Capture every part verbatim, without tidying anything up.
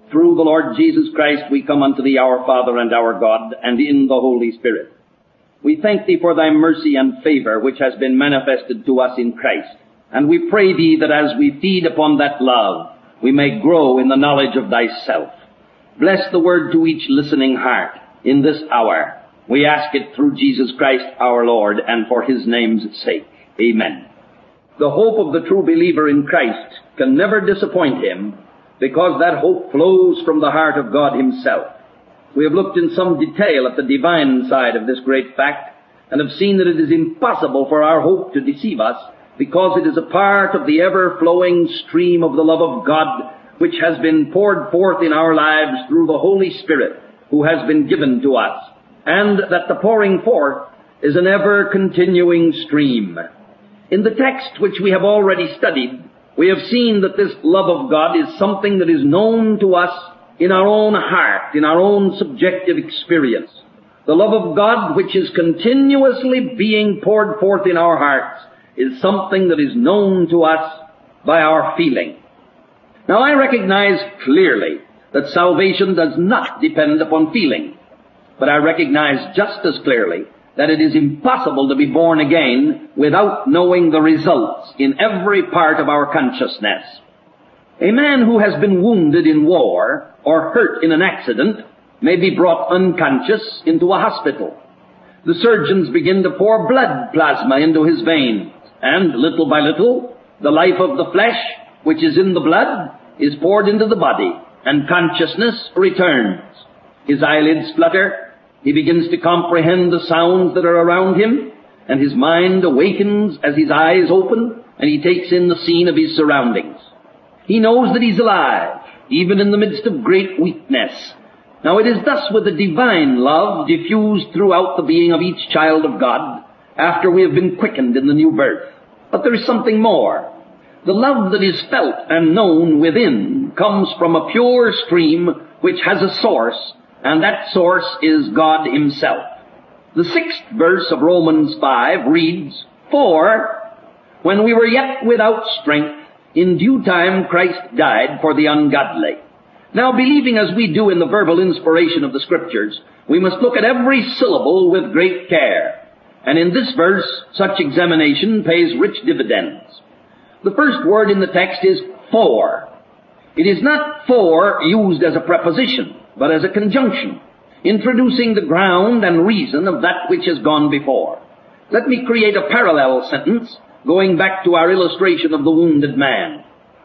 Through the Lord Jesus Christ we come unto thee, our Father and our God, and in the Holy Spirit. We thank thee for thy mercy and favor which has been manifested to us in Christ. And we pray thee that as we feed upon that love, we may grow in the knowledge of thyself. Bless the word to each listening heart in this hour. We ask it through Jesus Christ our Lord and for his name's sake. Amen. The hope of the true believer in Christ can never disappoint him, because that hope flows from the heart of God himself. We have looked in some detail at the divine side of this great fact, and have seen that it is impossible for our hope to deceive us, because it is a part of the ever-flowing stream of the love of God, which has been poured forth in our lives through the Holy Spirit, who has been given to us, and that the pouring forth is an ever-continuing stream. In the text which we have already studied, we have seen that this love of God is something that is known to us in our own heart, in our own subjective experience. The love of God, which is continuously being poured forth in our hearts, is something that is known to us by our feeling. Now, I recognize clearly that salvation does not depend upon feeling, but I recognize just as clearly that it is impossible to be born again without knowing the results in every part of our consciousness. A man who has been wounded in war or hurt in an accident may be brought unconscious into a hospital. The surgeons begin to pour blood plasma into his veins, and little by little, the life of the flesh, which is in the blood, is poured into the body, and consciousness returns. His eyelids flutter. He begins to comprehend the sounds that are around him, and his mind awakens as his eyes open, and he takes in the scene of his surroundings. He knows that he's alive, even in the midst of great weakness. Now, it is thus with the divine love diffused throughout the being of each child of God after we have been quickened in the new birth. But there is something more. The love that is felt and known within comes from a pure stream which has a source, and that source is God himself. The sixth verse of Romans five reads, "For when we were yet without strength, in due time Christ died for the ungodly." Now, believing as we do in the verbal inspiration of the Scriptures, we must look at every syllable with great care. And in this verse, such examination pays rich dividends. The first word in the text is for. It is not for used as a preposition, but as a conjunction, introducing the ground and reason of that which has gone before. Let me create a parallel sentence, going back to our illustration of the wounded man.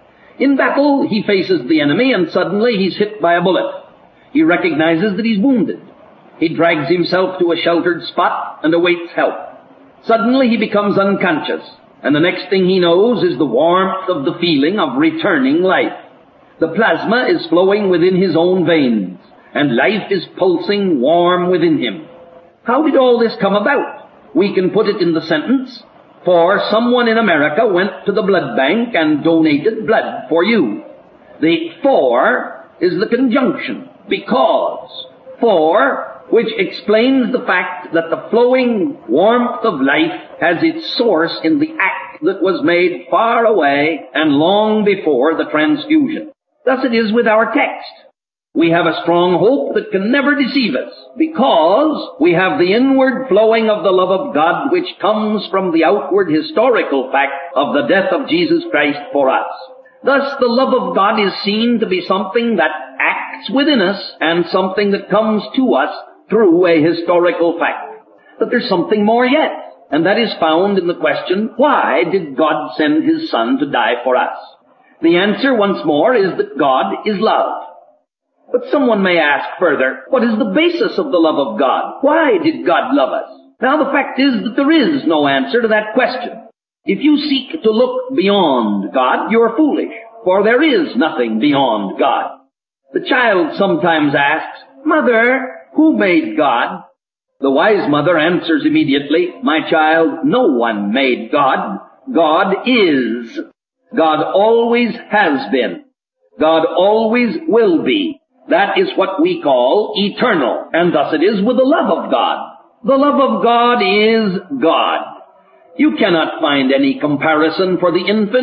In battle, he faces the enemy, and suddenly he's hit by a bullet. He recognizes that he's wounded. He drags himself to a sheltered spot and awaits help. Suddenly he becomes unconscious, and the next thing he knows is the warmth of the feeling of returning life. The plasma is flowing within his own veins, and life is pulsing warm within him. How did all this come about? We can put it in the sentence, "For someone in America went to the blood bank and donated blood for you." The "for" is the conjunction, because. For, which explains the fact that the flowing warmth of life has its source in the act that was made far away and long before the transfusion. Thus it is with our text. We have a strong hope that can never deceive us, because we have the inward flowing of the love of God, which comes from the outward historical fact of the death of Jesus Christ for us. Thus the love of God is seen to be something that acts within us and something that comes to us through a historical fact. But there's something more yet, and that is found in the question, why did God send his Son to die for us? The answer, once more, is that God is love. But someone may ask further, what is the basis of the love of God? Why did God love us? Now, the fact is that there is no answer to that question. If you seek to look beyond God, you're foolish, for there is nothing beyond God. The child sometimes asks, "Mother, who made God?" The wise mother answers immediately, "My child, no one made God. God is. God always has been. God always will be. That is what we call eternal, and thus it is with the love of God. The love of God is God. You cannot find any comparison for the infinite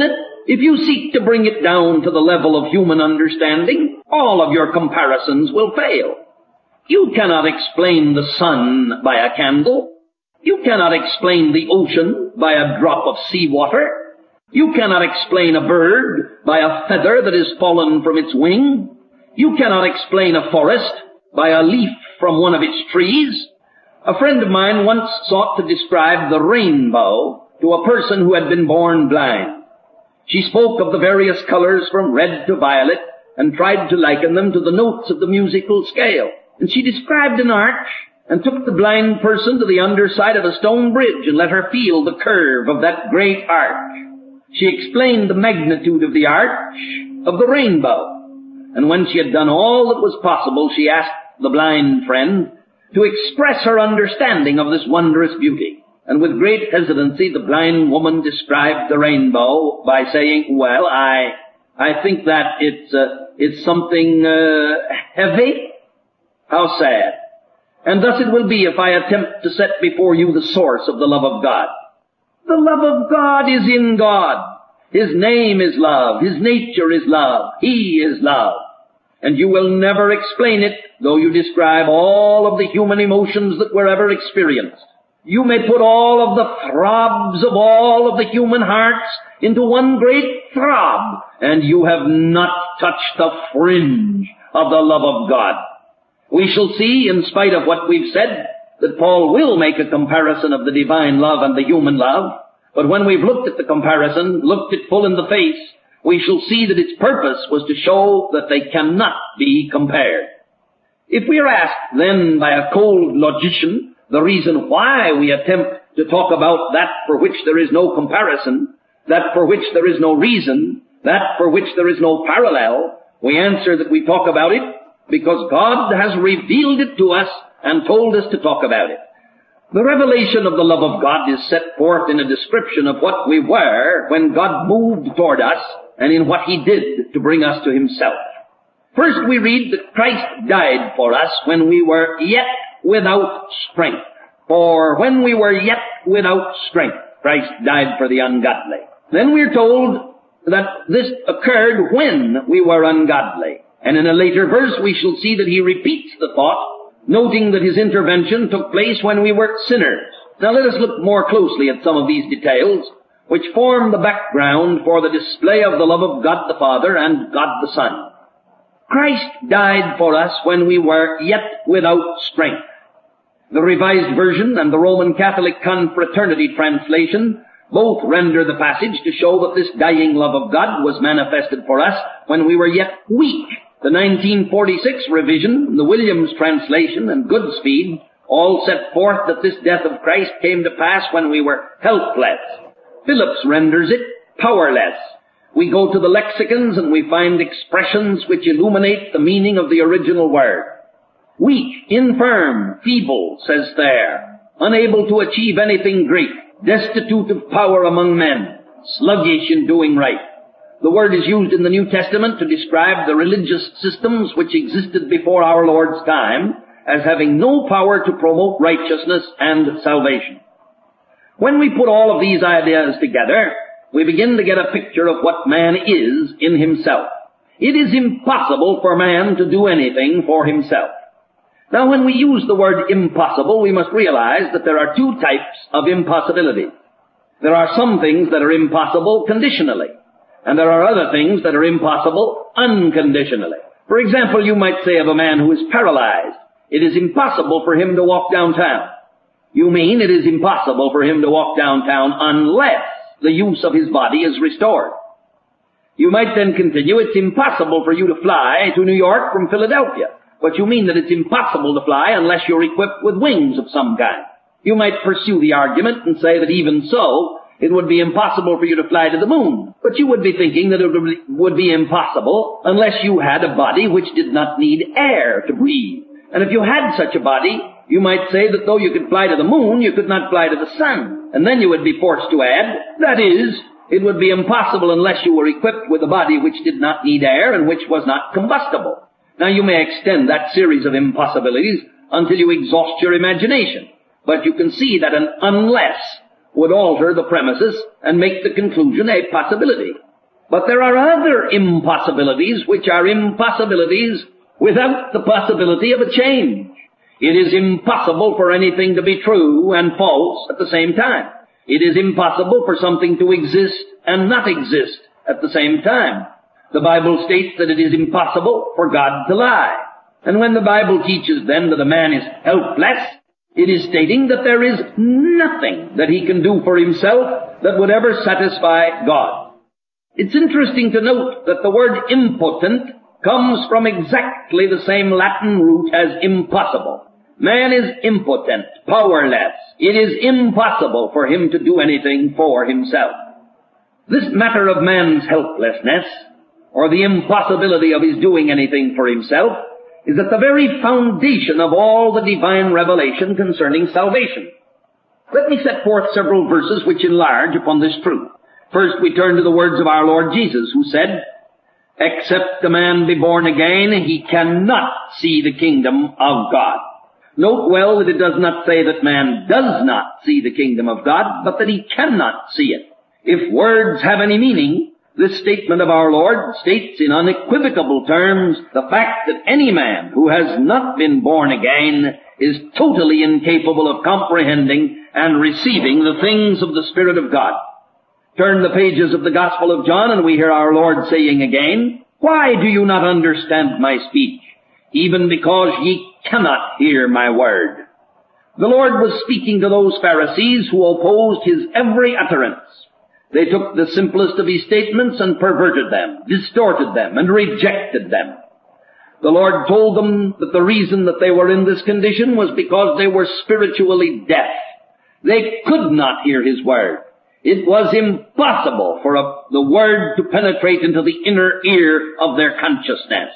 If you seek to bring it down to the level of human understanding, all of your comparisons will fail. You cannot explain the sun by a candle. You cannot explain the ocean by a drop of seawater. You cannot explain a bird by a feather that is fallen from its wing. You cannot explain a forest by a leaf from one of its trees. A friend of mine once sought to describe the rainbow to a person who had been born blind. She spoke of the various colors from red to violet and tried to liken them to the notes of the musical scale. And she described an arch and took the blind person to the underside of a stone bridge and let her feel the curve of that great arch. She explained the magnitude of the arch of the rainbow. And when she had done all that was possible, she asked the blind friend to express her understanding of this wondrous beauty. And with great hesitancy, the blind woman described the rainbow by saying, well, I, I think that it's, uh, it's something, uh, heavy. How sad. And thus it will be if I attempt to set before you the source of the love of God. The love of God is in God. His name is love. His nature is love. He is love. And you will never explain it, though you describe all of the human emotions that were ever experienced. You may put all of the throbs of all of the human hearts into one great throb, and you have not touched the fringe of the love of God. We shall see, in spite of what we've said, that Paul will make a comparison of the divine love and the human love. But when we've looked at the comparison, looked it full in the face, we shall see that its purpose was to show that they cannot be compared. If we are asked then by a cold logician the reason why we attempt to talk about that for which there is no comparison, that for which there is no reason, that for which there is no parallel, we answer that we talk about it because God has revealed it to us and told us to talk about it. The revelation of the love of God is set forth in a description of what we were when God moved toward us and in what He did to bring us to Himself. First we read that Christ died for us when we were yet without strength. For when we were yet without strength, Christ died for the ungodly. Then we're told that this occurred when we were ungodly. And in a later verse we shall see that He repeats the thought, noting that His intervention took place when we were sinners. Now let us look more closely at some of these details, which form the background for the display of the love of God the Father and God the Son. Christ died for us when we were yet without strength. The Revised Version and the Roman Catholic Confraternity translation both render the passage to show that this dying love of God was manifested for us when we were yet weak. The nineteen forty-six revision, the Williams translation, and Goodspeed all set forth that this death of Christ came to pass when we were helpless. Phillips renders it powerless. We go to the lexicons and we find expressions which illuminate the meaning of the original word. Weak, infirm, feeble, says there, unable to achieve anything great, destitute of power among men, sluggish in doing right. The word is used in the New Testament to describe the religious systems which existed before our Lord's time as having no power to promote righteousness and salvation. When we put all of these ideas together, we begin to get a picture of what man is in himself. It is impossible for man to do anything for himself. Now, when we use the word impossible, we must realize that there are two types of impossibility. There are some things that are impossible conditionally, and there are other things that are impossible unconditionally. For example, you might say of a man who is paralyzed, it is impossible for him to walk downtown. You mean it is impossible for him to walk downtown unless the use of his body is restored. You might then continue, it's impossible for you to fly to New York from Philadelphia. But you mean that it's impossible to fly unless you're equipped with wings of some kind. You might pursue the argument and say that even so, it would be impossible for you to fly to the moon. But you would be thinking that it would be impossible unless you had a body which did not need air to breathe. And if you had such a body, you might say that though you could fly to the moon, you could not fly to the sun. And then you would be forced to add, that is, it would be impossible unless you were equipped with a body which did not need air and which was not combustible. Now you may extend that series of impossibilities until you exhaust your imagination. But you can see that an unless would alter the premises and make the conclusion a possibility. But there are other impossibilities which are impossibilities without the possibility of a change. It is impossible for anything to be true and false at the same time. It is impossible for something to exist and not exist at the same time. The Bible states that it is impossible for God to lie. And when the Bible teaches then that a man is helpless, it is stating that there is nothing that he can do for himself that would ever satisfy God. It's interesting to note that the word impotent comes from exactly the same Latin root as impossible. Man is impotent, powerless. It is impossible for him to do anything for himself. This matter of man's helplessness, or the impossibility of his doing anything for himself, is at the very foundation of all the divine revelation concerning salvation. Let me set forth several verses which enlarge upon this truth. First, we turn to the words of our Lord Jesus, who said, "Except a man be born again, he cannot see the kingdom of God." Note well that it does not say that man does not see the kingdom of God, but that he cannot see it. If words have any meaning, this statement of our Lord states in unequivocal terms the fact that any man who has not been born again is totally incapable of comprehending and receiving the things of the Spirit of God. Turn the pages of the Gospel of John and we hear our Lord saying again, "Why do you not understand my speech? Even because ye cannot hear my word." The Lord was speaking to those Pharisees who opposed his every utterance. They took the simplest of his statements and perverted them, distorted them, and rejected them. The Lord told them that the reason that they were in this condition was because they were spiritually deaf. They could not hear his word. It was impossible for a, the word to penetrate into the inner ear of their consciousness.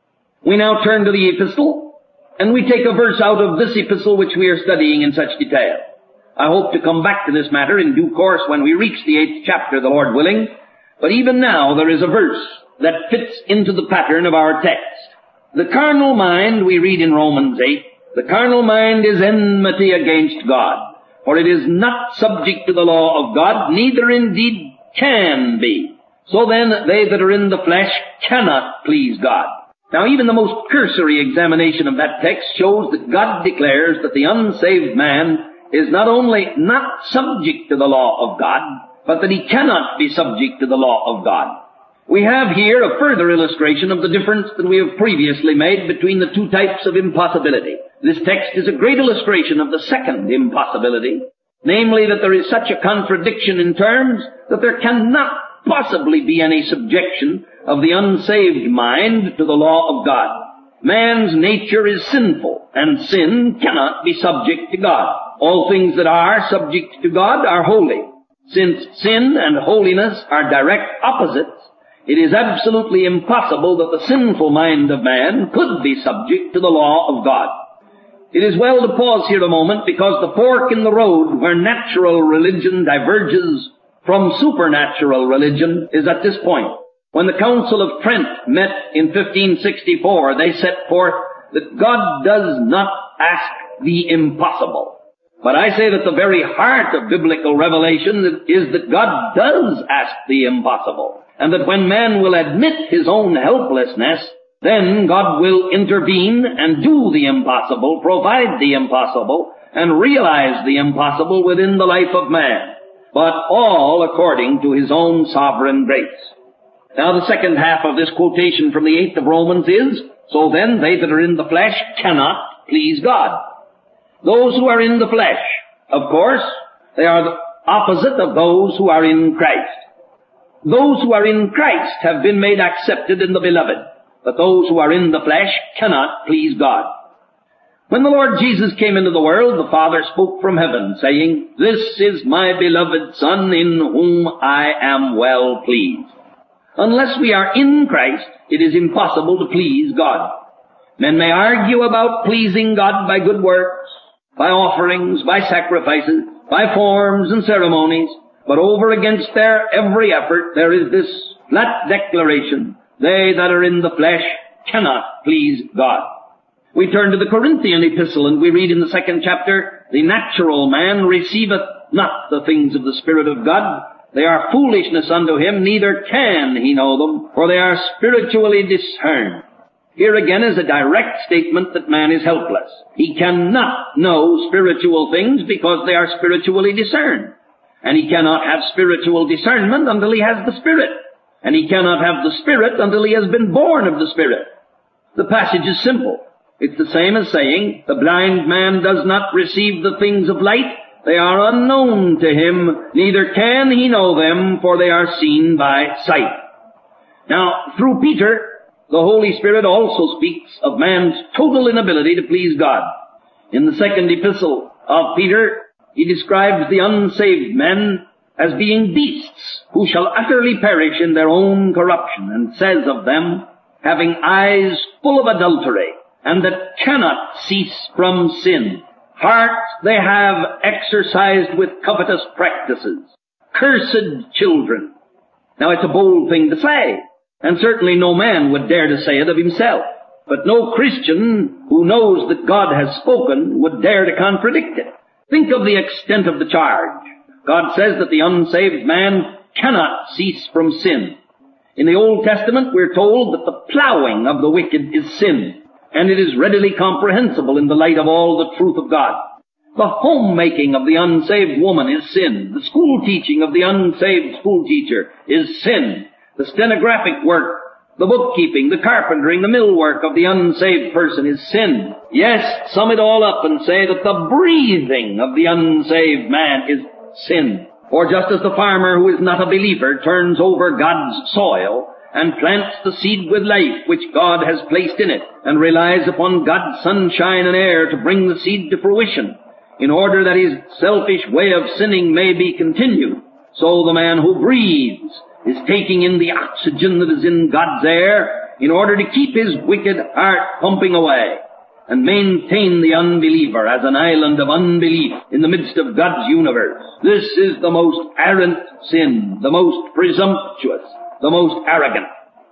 We now turn to the epistle, and we take a verse out of this epistle which we are studying in such detail. I hope to come back to this matter in due course when we reach the eighth chapter, the Lord willing. But even now there is a verse that fits into the pattern of our text. The carnal mind, we read in Romans eight, the carnal mind is enmity against God, for it is not subject to the law of God, neither indeed can be. So then they that are in the flesh cannot please God. Now even the most cursory examination of that text shows that God declares that the unsaved man is not only not subject to the law of God, but that he cannot be subject to the law of God. We have here a further illustration of the difference that we have previously made between the two types of impossibility. This text is a great illustration of the second impossibility, namely that there is such a contradiction in terms that there cannot possibly be any subjection of the unsaved mind to the law of God. Man's nature is sinful, and sin cannot be subject to God. All things that are subject to God are holy. Since sin and holiness are direct opposites, it is absolutely impossible that the sinful mind of man could be subject to the law of God. It is well to pause here a moment because the fork in the road where natural religion diverges from supernatural religion is at this point. When the Council of Trent met in fifteen sixty-four, they set forth that God does not ask the impossible. But I say that the very heart of biblical revelation is that God does ask the impossible, and that when man will admit his own helplessness, then God will intervene and do the impossible, provide the impossible, and realize the impossible within the life of man, but all according to his own sovereign grace. Now the second half of this quotation from the eighth of Romans is, "So then they that are in the flesh cannot please God." Those who are in the flesh, of course, they are the opposite of those who are in Christ. Those who are in Christ have been made accepted in the Beloved, but those who are in the flesh cannot please God. When the Lord Jesus came into the world, the Father spoke from heaven, saying, "This is my beloved Son, in whom I am well pleased." Unless we are in Christ, it is impossible to please God. Men may argue about pleasing God by good works, by offerings, by sacrifices, by forms and ceremonies, but over against their every effort there is this flat declaration, "They that are in the flesh cannot please God." We turn to the Corinthian epistle and we read in the second chapter, "The natural man receiveth not the things of the Spirit of God, They are foolishness unto him, neither can he know them, for they are spiritually discerned. Here again is a direct statement that man is helpless. He cannot know spiritual things because they are spiritually discerned. And he cannot have spiritual discernment until he has the Spirit. And he cannot have the Spirit until he has been born of the Spirit. The passage is simple. It's the same as saying, the blind man does not receive the things of light. They are unknown to him, neither can he know them, for they are seen by sight. Now, through Peter, the Holy Spirit also speaks of man's total inability to please God. In the second epistle of Peter, he describes the unsaved men as being beasts who shall utterly perish in their own corruption, and says of them, having eyes full of adultery, and that cannot cease from sin. Hearts they have exercised with covetous practices. Cursed children. Now it's a bold thing to say, and certainly no man would dare to say it of himself. But no Christian who knows that God has spoken would dare to contradict it. Think of the extent of the charge. God says that the unsaved man cannot cease from sin. In the Old Testament we're told that the plowing of the wicked is sin, and it is readily comprehensible in the light of all the truth of God. The homemaking of the unsaved woman is sin. The school teaching of the unsaved school teacher is sin. The stenographic work, the bookkeeping, the carpentering, the millwork of the unsaved person is sin. Yes, sum it all up and say that the breathing of the unsaved man is sin. Or just as the farmer who is not a believer turns over God's soil and plants the seed with life which God has placed in it, and relies upon God's sunshine and air to bring the seed to fruition, in order that his selfish way of sinning may be continued, so the man who breathes is taking in the oxygen that is in God's air in order to keep his wicked heart pumping away and maintain the unbeliever as an island of unbelief in the midst of God's universe. This is the most arrant sin, the most presumptuous, the most arrogant.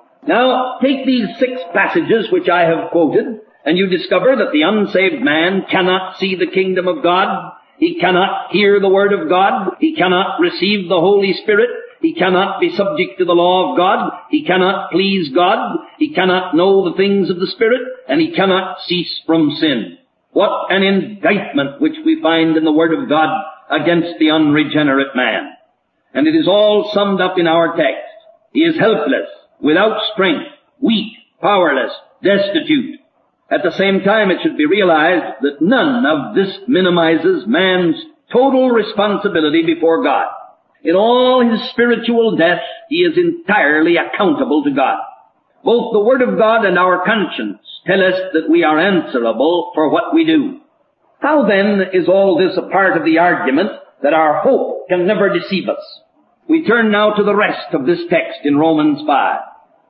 Now, take these six passages which I have quoted, and you discover that the unsaved man cannot see the kingdom of God, he cannot hear the word of God, he cannot receive the Holy Spirit, he cannot be subject to the law of God, he cannot please God, he cannot know the things of the Spirit, and he cannot cease from sin. What an indictment which we find in the Word of God against the unregenerate man. And it is all summed up in our text. He is helpless, without strength, weak, powerless, destitute. At the same time, it should be realized that none of this minimizes man's total responsibility before God. In all his spiritual death, he is entirely accountable to God. Both the Word of God and our conscience tell us that we are answerable for what we do. How then is all this a part of the argument that our hope can never deceive us? We turn now to the rest of this text in Romans five.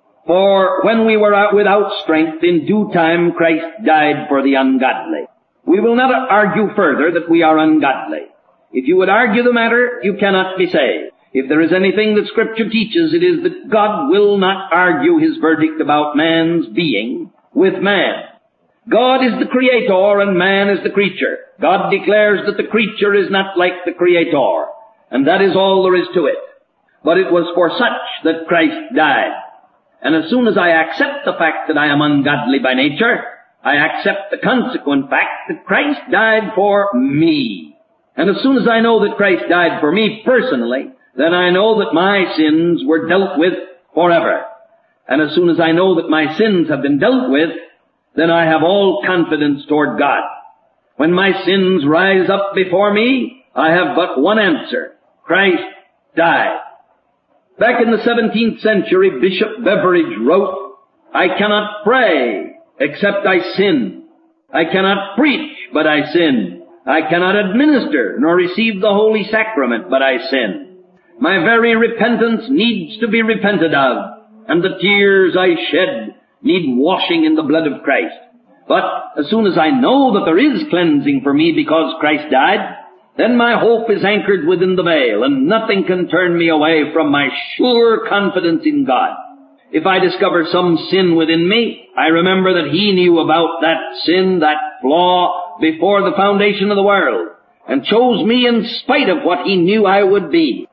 For when we were without strength, in due time Christ died for the ungodly. We will not argue further that we are ungodly. If you would argue the matter, you cannot be saved. If there is anything that Scripture teaches, it is that God will not argue his verdict about man's being with man. God is the creator and man is the creature. God declares that the creature is not like the creator, and that is all there is to it. But it was for such that Christ died. And as soon as I accept the fact that I am ungodly by nature, I accept the consequent fact that Christ died for me. And as soon as I know that Christ died for me personally, then I know that my sins were dealt with forever. And as soon as I know that my sins have been dealt with, then I have all confidence toward God. When my sins rise up before me, I have but one answer. Christ died. Back in the seventeenth century, Bishop Beveridge wrote, I cannot pray except I sin. I cannot preach, but I sin. I cannot administer nor receive the Holy Sacrament, but I sin. My very repentance needs to be repented of, and the tears I shed need washing in the blood of Christ. But as soon as I know that there is cleansing for me because Christ died, then my hope is anchored within the veil, and nothing can turn me away from my sure confidence in God. If I discover some sin within me, I remember that He knew about that sin, that flaw, before the foundation of the world, and chose me in spite of what He knew I would be.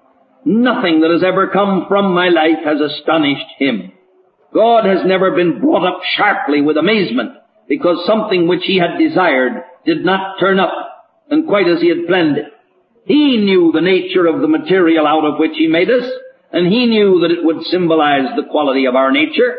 Nothing that has ever come from my life has astonished him. God has never been brought up sharply with amazement because something which he had desired did not turn up and quite as he had planned it. He knew the nature of the material out of which he made us, and he knew that it would symbolize the quality of our nature.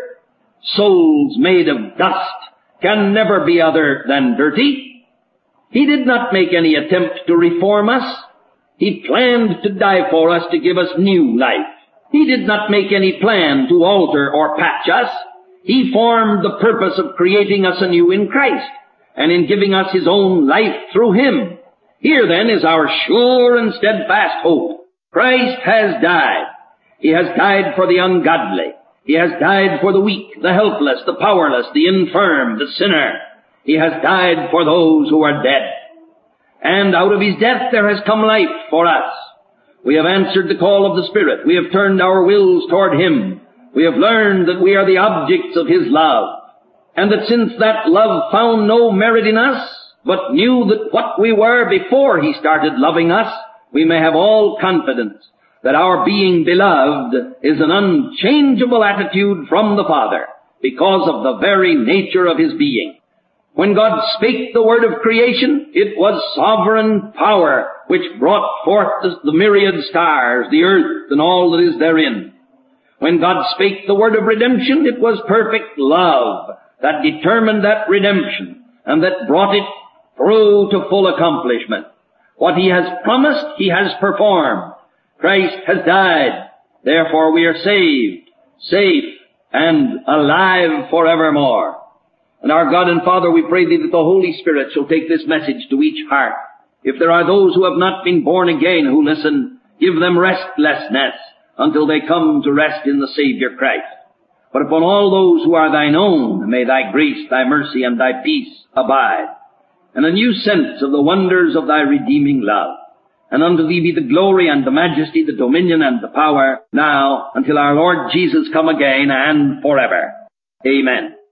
Souls made of dust can never be other than dirty. He did not make any attempt to reform us. He planned to die for us to give us new life. He did not make any plan to alter or patch us. He formed the purpose of creating us anew in Christ and in giving us his own life through him. Here then is our sure and steadfast hope. Christ has died. He has died for the ungodly. He has died for the weak, the helpless, the powerless, the infirm, the sinner. He has died for those who are dead. And out of his death there has come life for us. We have answered the call of the Spirit. We have turned our wills toward him. We have learned that we are the objects of his love, and that since that love found no merit in us, but knew that what we were before he started loving us, we may have all confidence that our being beloved is an unchangeable attitude from the Father because of the very nature of his being. When God spake the word of creation, it was sovereign power which brought forth the myriad stars, the earth, and all that is therein. When God spake the word of redemption, it was perfect love that determined that redemption and that brought it through to full accomplishment. What he has promised, he has performed. Christ has died. Therefore we are saved, safe, and alive forevermore. And our God and Father, we pray thee that the Holy Spirit shall take this message to each heart. If there are those who have not been born again who listen, give them restlessness until they come to rest in the Savior Christ. But upon all those who are thine own, may thy grace, thy mercy, and thy peace abide, and a new sense of the wonders of thy redeeming love. And unto thee be the glory and the majesty, the dominion and the power, now until our Lord Jesus come again and forever. Amen.